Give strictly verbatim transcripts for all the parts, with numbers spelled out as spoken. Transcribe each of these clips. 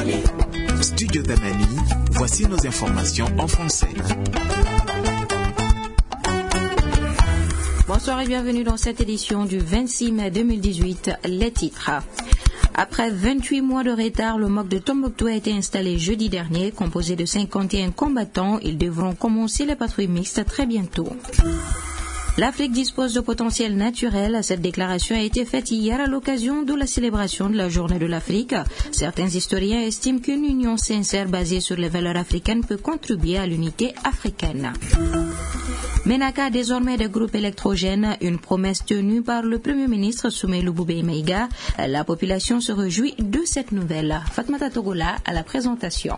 Studio Tamani, voici nos informations en français. Bonsoir et bienvenue dans cette édition du vingt-six mai deux mille dix-huit. Les titres. Après vingt-huit mois de retard, le M O C de Tombouctou a été installé jeudi dernier. Composé de cinquante et un combattants, ils devront commencer les patrouilles mixtes très bientôt. L'Afrique dispose de potentiel naturel. Cette déclaration a été faite hier à l'occasion de la célébration de la Journée de l'Afrique. Certains historiens estiment qu'une union sincère basée sur les valeurs africaines peut contribuer à l'unité africaine. Ménaka a désormais des groupes électrogènes, une promesse tenue par le Premier ministre Soumaïlou Boubèye Maïga. La population se réjouit de cette nouvelle. Fatmata Togola à la présentation.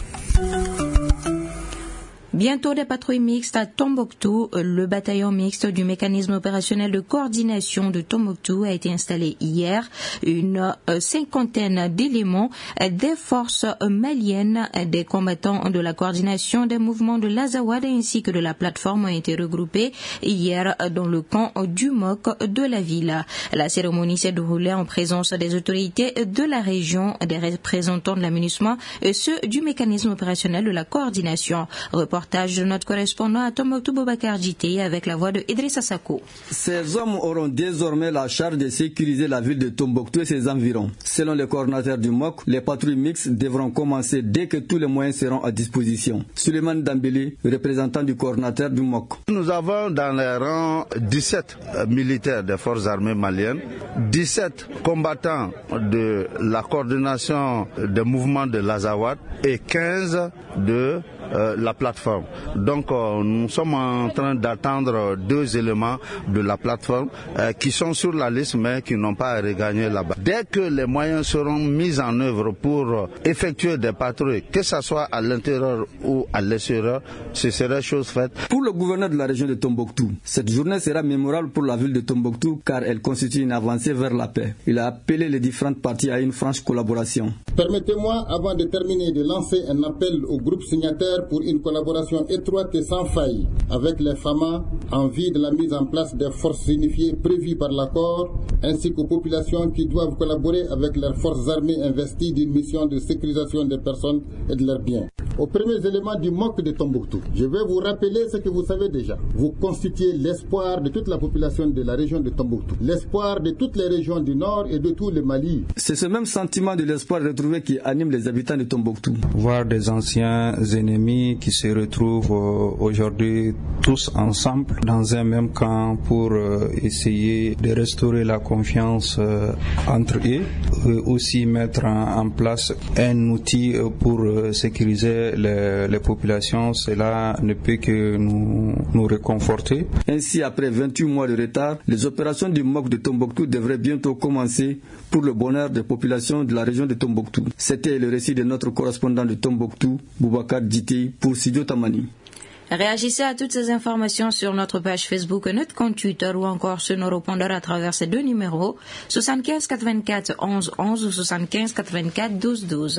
Bientôt des patrouilles mixtes à Tombouctou. Le bataillon mixte du mécanisme opérationnel de coordination de Tombouctou a été installé hier. Une cinquantaine d'éléments des forces maliennes, des combattants de la coordination des mouvements de l'Azawad ainsi que de la plateforme ont été regroupés hier dans le camp du M O C de la ville. La cérémonie s'est déroulée en présence des autorités de la région, des représentants de l'aménagement et ceux du mécanisme opérationnel de la coordination. Reportage de notre correspondant à Tombouctou Boubacar Djité avec la voix de Idrissa Sako. Ces hommes auront désormais la charge de sécuriser la ville de Tombouctou et ses environs. Selon le coordinateur du M O C, les patrouilles mixtes devront commencer dès que tous les moyens seront à disposition. Suleiman Dambélé, représentant du coordinateur du M O C. Nous avons dans les rangs dix-sept militaires des forces armées maliennes, dix-sept combattants de la coordination des mouvements de l'Azawad et quinze de Euh, la plateforme. Donc euh, nous sommes en train d'attendre deux éléments de la plateforme euh, qui sont sur la liste mais qui n'ont pas regagné là-bas. Dès que les moyens seront mis en œuvre pour euh, effectuer des patrouilles, que ce soit à l'intérieur ou à l'extérieur, ce serait chose faite. Pour le gouverneur de la région de Tombouctou, cette journée sera mémorable pour la ville de Tombouctou car elle constitue une avancée vers la paix. Il a appelé les différentes parties à une franche collaboration. Permettez-moi, avant de terminer, de lancer un appel au groupe signataire pour une collaboration étroite et sans faille avec les F A M A en vue de la mise en place des forces unifiées prévues par l'accord, ainsi qu'aux populations qui doivent collaborer avec leurs forces armées investies d'une mission de sécurisation des personnes et de leurs biens. Aux premiers éléments du M O C de Tombouctou, je vais vous rappeler ce que vous savez déjà. Vous constituez l'espoir de toute la population de la région de Tombouctou, l'espoir de toutes les régions du Nord et de tout le Mali. C'est ce même sentiment de l'espoir retrouvé qui anime les habitants de Tombouctou. Voir des anciens ennemis qui se retrouvent aujourd'hui tous ensemble dans un même camp pour essayer de restaurer la confiance entre eux, et aussi mettre en place un outil pour sécuriser les, les populations, cela ne peut que nous, nous réconforter. Ainsi, après vingt-huit mois de retard, les opérations du M O C de Tombouctou devraient bientôt commencer pour le bonheur des populations de la région de Tombouctou. C'était le récit de notre correspondant de Tombouctou, Boubacar Djité, pour Studio Tamani. Réagissez à toutes ces informations sur notre page Facebook, notre compte Twitter ou encore sur nos répondeurs à travers ces deux numéros soixante-quinze quatre-vingt-quatre onze onze ou soixante-quinze quatre-vingt-quatre douze douze.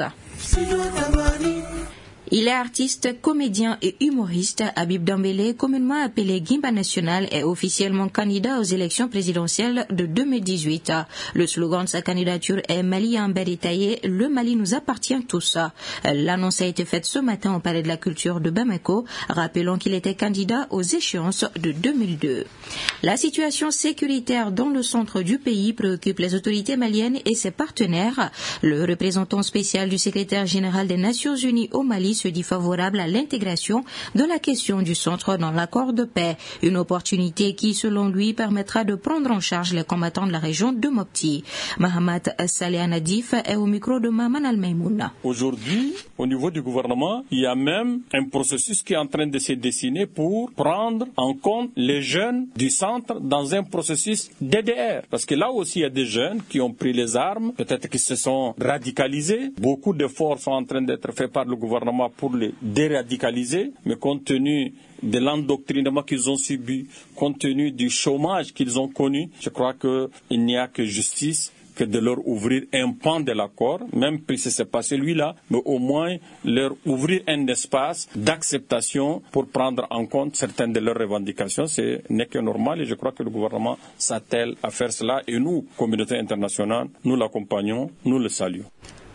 Il est artiste, comédien et humoriste. Habib Dambélé, communément appelé Guimba National, est officiellement candidat aux élections présidentielles de deux mille dix-huit. Le slogan de sa candidature est Mali en Beritaillé, le Mali nous appartient tous. L'annonce a été faite ce matin au Palais de la Culture de Bamako. Rappelons qu'il était candidat aux échéances de deux mille deux. La situation sécuritaire dans le centre du pays préoccupe les autorités maliennes et ses partenaires. Le représentant spécial du secrétaire général des Nations Unies au Mali se dit favorable à l'intégration de la question du centre dans l'accord de paix, une opportunité qui, selon lui, permettra de prendre en charge les combattants de la région de Mopti. Mahamat Saleh Nadif est au micro de Maman Al-Maïmouna. Aujourd'hui, au niveau du gouvernement, il y a même un processus qui est en train de se dessiner pour prendre en compte les jeunes du centre dans un processus D D R. Parce que là aussi, il y a des jeunes qui ont pris les armes, peut-être qu'ils se sont radicalisés. Beaucoup d'efforts sont en train d'être faits par le gouvernement pour les déradicaliser, mais compte tenu de l'endoctrinement qu'ils ont subi, compte tenu du chômage qu'ils ont connu, je crois qu'il n'y a que justice que de leur ouvrir un pan de l'accord, même si ce n'est pas celui-là, mais au moins leur ouvrir un espace d'acceptation pour prendre en compte certaines de leurs revendications. Ce n'est que normal et je crois que le gouvernement s'attelle à faire cela et nous, communauté internationale, nous l'accompagnons, nous le saluons.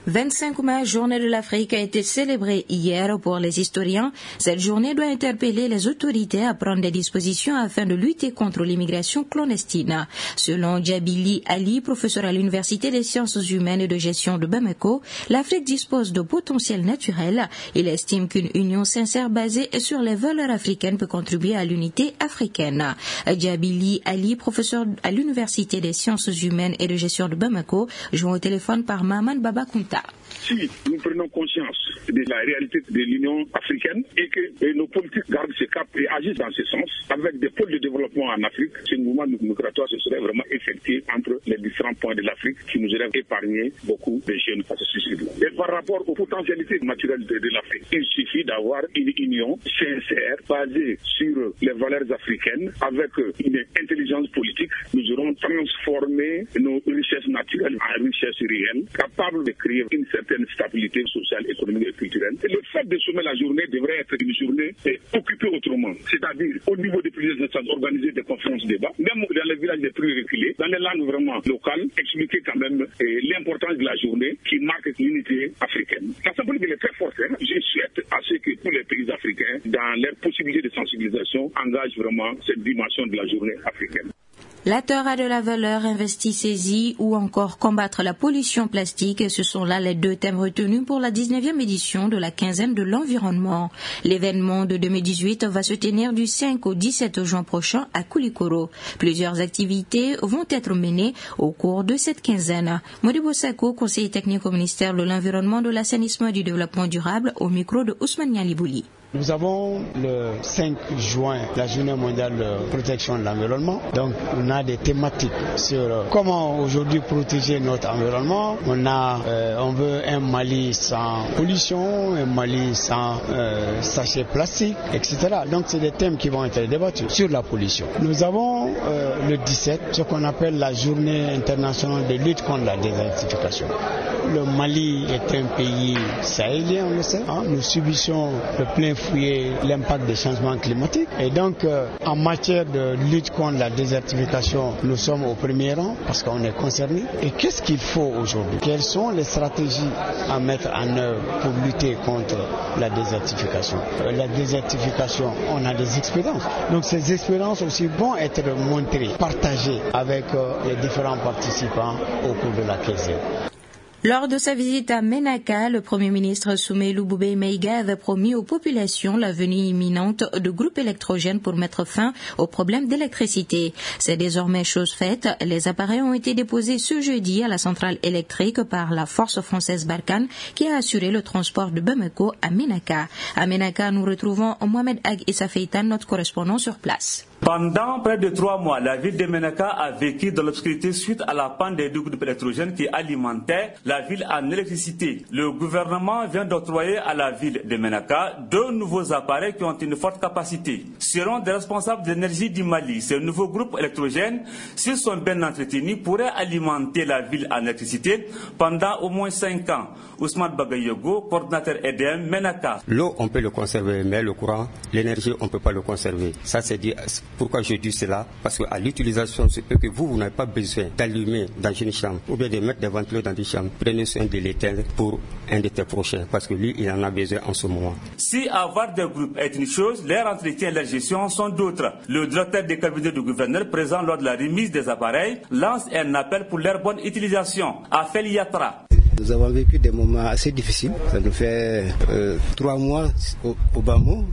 vingt-cinq mai, journée de l'Afrique, a été célébrée hier pour les historiens. Cette journée doit interpeller les autorités à prendre des dispositions afin de lutter contre l'immigration clandestine. Selon Djabili Ali, professeur à l'Université des sciences humaines et de gestion de Bamako, l'Afrique dispose de potentiel naturel. Il estime qu'une union sincère basée sur les valeurs africaines peut contribuer à l'unité africaine. Djabili Ali, professeur à l'Université des sciences humaines et de gestion de Bamako, joint au téléphone par Maman Babakounta. Si nous prenons conscience de la réalité de l'Union africaine et que et nos politiques gardent ce cap et agissent dans ce sens, avec des pôles de développement en Afrique, ce mouvement migratoire se serait vraiment effectué entre les différents points de l'Afrique qui nous auraient épargné beaucoup de jeunes face à ce suicide. Et par rapport aux potentialités naturelles de, de l'Afrique, il suffit d'avoir une union sincère basée sur les valeurs africaines avec une intelligence politique. Nous aurons transformé nos richesses naturelles en richesses réelles, capables de créer une certaine stabilité sociale, économique et culturelle. Et le fait de sommer la journée devrait être une journée occupée autrement, c'est-à-dire au niveau des plusieurs instances, organiser des conférences débats, même dans les villages les plus reculés, dans les langues vraiment locales, expliquer quand même eh, l'importance de la journée qui marque l'unité africaine. La symbolique est très forte. Hein. Je souhaite à ce que tous les pays africains, dans leurs possibilités de sensibilisation, engagent vraiment cette dimension de la journée africaine. La terre a de la valeur, investie, saisie ou encore combattre la pollution plastique, ce sont là les deux thèmes retenus pour la dix-neuvième édition de la quinzaine de l'environnement. L'événement de deux mille dix-huit va se tenir du cinq au dix-sept juin prochain à Koulikoro. Plusieurs activités vont être menées au cours de cette quinzaine. Modibo Sako, conseiller technique au ministère de l'Environnement, de l'Assainissement et du Développement durable, au micro de Ousmane Yalibouli. Nous avons le cinq juin, la journée mondiale de protection de l'environnement. Donc, on a des thématiques sur comment aujourd'hui protéger notre environnement. On a, euh, on veut un Mali sans pollution, un Mali sans euh, sachets plastiques, et cetera. Donc, c'est des thèmes qui vont être débattus sur la pollution. Nous avons euh, le dix-sept, ce qu'on appelle la journée internationale de lutte contre la désertification. Le Mali est un pays sahélien, on le sait. Hein. Nous subissons le plein fouiller l'impact des changements climatiques. Et donc, euh, en matière de lutte contre la désertification, nous sommes au premier rang parce qu'on est concerné. Et qu'est-ce qu'il faut aujourd'hui? Quelles sont les stratégies à mettre en œuvre pour lutter contre la désertification? euh, La désertification, on a des expériences. Donc, ces expériences aussi vont être montrées, partagées avec euh, les différents participants au cours de la quinzaine. Lors de sa visite à Ménaka, le Premier ministre Soumaïlou Boubèye Maïga avait promis aux populations la venue imminente de groupes électrogènes pour mettre fin aux problèmes d'électricité. C'est désormais chose faite. Les appareils ont été déposés ce jeudi à la centrale électrique par la force française Barkhane qui a assuré le transport de Bamako à Ménaka. À Ménaka, nous retrouvons Mohamed Ag Issa Feitan, notre correspondant sur place. Pendant près de trois mois, la ville de Ménaka a vécu dans l'obscurité suite à la panne des deux groupes électrogènes qui alimentaient la ville en électricité. Le gouvernement vient d'octroyer à la ville de Ménaka deux nouveaux appareils qui ont une forte capacité. Selon des responsables d'énergie du Mali, ces nouveaux groupes électrogènes, s'ils sont bien entretenus, pourraient alimenter la ville en électricité pendant au moins cinq ans. Ousmane Bagayogo, coordinateur E D M Ménaka. L'eau, on peut le conserver, mais le courant, l'énergie, on ne peut pas le conserver. Ça, c'est dit. Pourquoi je dis cela? Parce qu'à l'utilisation, c'est que vous, vous n'avez pas besoin d'allumer dans une chambre ou bien de mettre des ventilateurs dans une chambre. Prenez soin de l'éteindre pour un de tes prochains parce que lui, il en a besoin en ce moment. Si avoir des groupes est une chose, leur entretien et leur gestion sont d'autres. Le directeur des cabinets du gouverneur, présent lors de la remise des appareils, lance un appel pour leur bonne utilisation. Afel Yatra. Nous avons vécu des moments assez difficiles. Ça nous fait euh, trois mois au, au Bamou.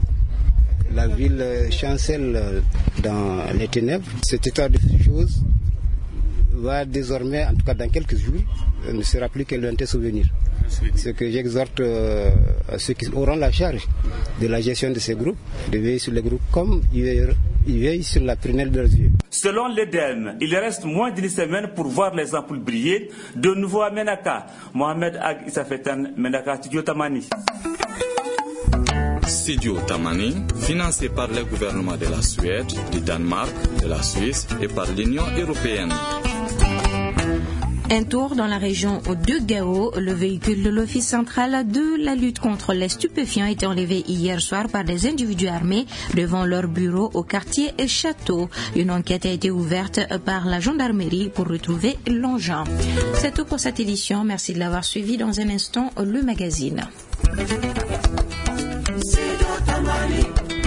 La ville chancelle dans les ténèbres. Cet état de choses va désormais, en tout cas dans quelques jours, ne sera plus qu'un lointain souvenir. Ce que j'exhorte euh, à ceux qui auront la charge de la gestion de ces groupes, de veiller sur les groupes comme ils veillent sur la prunelle de leurs yeux. Selon l'E D M, il reste moins d'une semaine pour voir les ampoules briller de nouveau à Ménaka. Mohamed Ag Issa Feitan, Ménaka, Studio Tamani. Studio Tamani, financé par le gouvernement de la Suède, du Danemark, de la Suisse et par l'Union européenne. Un tour dans la région de Gao, le véhicule de l'Office central de la lutte contre les stupéfiants a été enlevé hier soir par des individus armés devant leur bureau au quartier Château. Une enquête a été ouverte par la gendarmerie pour retrouver l'engin. C'est tout pour cette édition. Merci de l'avoir suivi. Dans un instant, le magazine.